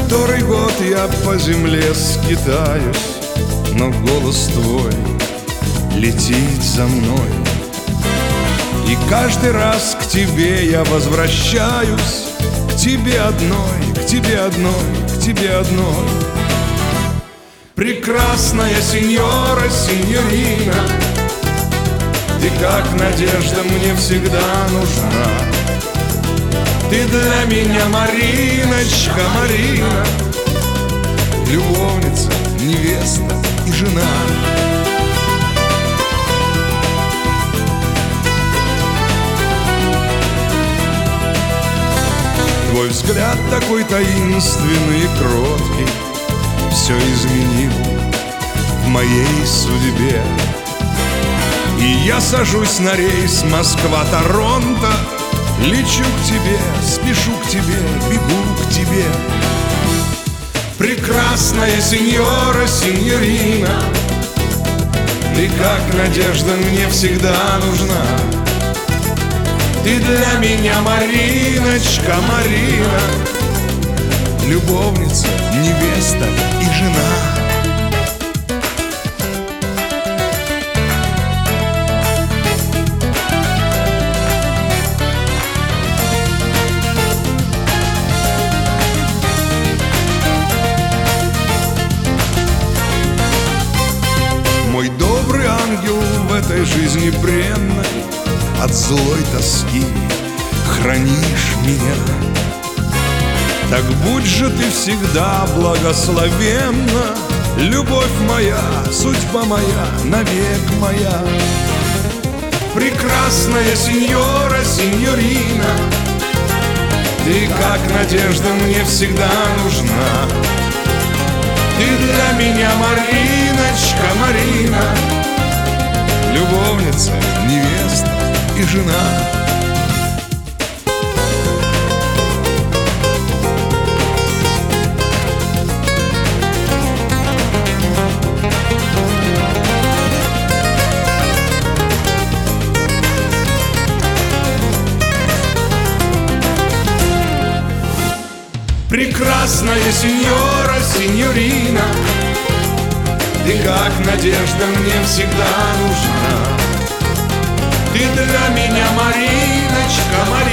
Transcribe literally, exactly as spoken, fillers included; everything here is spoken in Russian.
который год я по земле скитаюсь, но голос твой летит за мной. И каждый раз к тебе я возвращаюсь, к тебе одной, к тебе одной, к тебе одной. Прекрасная сеньора, сеньорина, ты как надежда мне всегда нужна. Ты для меня Мариночка, Марина, любовница, невеста и жена. Твой взгляд такой таинственный и кроткий все изменил в моей судьбе. И я сажусь на рейс Москва-Торонто, лечу к тебе, спешу к тебе, бегу к тебе. Прекрасная сеньора, сеньорина, ты как надежда мне всегда нужна. Ты для меня Мариночка, Марина, любовница, невеста и жена. Мой добрый ангел в этой жизни бренной, от злой тоски хранишь меня. Так будь же ты всегда благословенна, любовь моя, судьба моя, навек моя. Прекрасная сеньора, сеньорина, ты как надежда мне всегда нужна. Ты для меня Мариночка, Марина, любовница, невеста и жена. Прекрасная сеньора, сеньорина, ты как надежда мне всегда нужна. Ты для меня Мариночка, Марина,